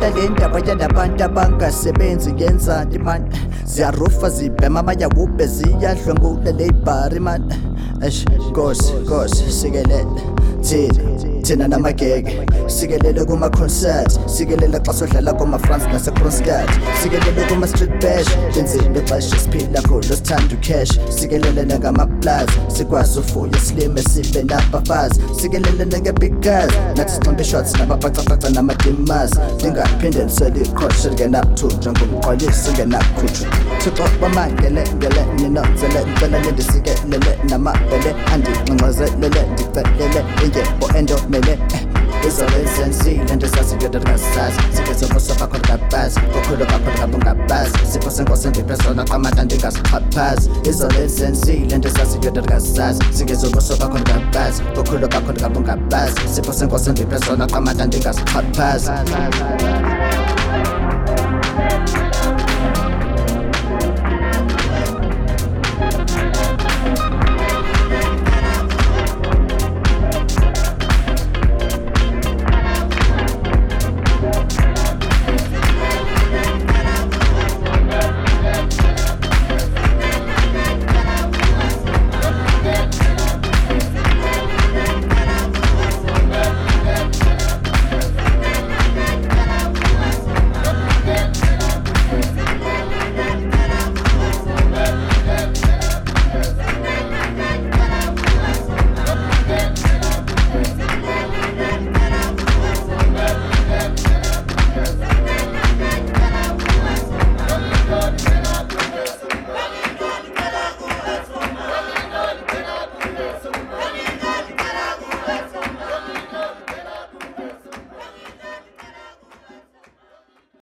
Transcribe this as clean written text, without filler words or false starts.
Uyayibona le ndaba yalabantu abangasebenzi yenzani man. Ziyarufa zibhema amayawube ziyadlwengula ley'bhari man. Nkosi sikelele thina namagege, sikelele kuma-concert, sikelele xa sodlala kuma-France nase-Kronstadt, sikelele kuma-street bash, lenzile xesha siphila kulo sithanda ucash, sikelele nangama-plus, sikwazi ufuya silime sibe nabafazi, sikelele nange-big guys, nathi sinximbe shots namabhacabaca namadimas, ndingaphinde ndiswele iqhosha lingenakuthunjwa ngumqwalisi ingenakukhutshwa. Thixo bamangele ninonzele ndicela nindisikelele namabele andingxengxezelele ndicelele ingebo endomele izobe zenzile ndisaziyo ndingazazi sikezobuso bakho ndingabazi ukhulu bakho ndingabungabazi sipho senkosi ndiphezona qamata ndingasixhaphazi izobe zenzile ndisaziyo ndingazazi sikezobuso bakho ndingabazi ukhulu bakho ndingabungabazi sipho senkosi ndiphezona qamata ndingasixhaphazi.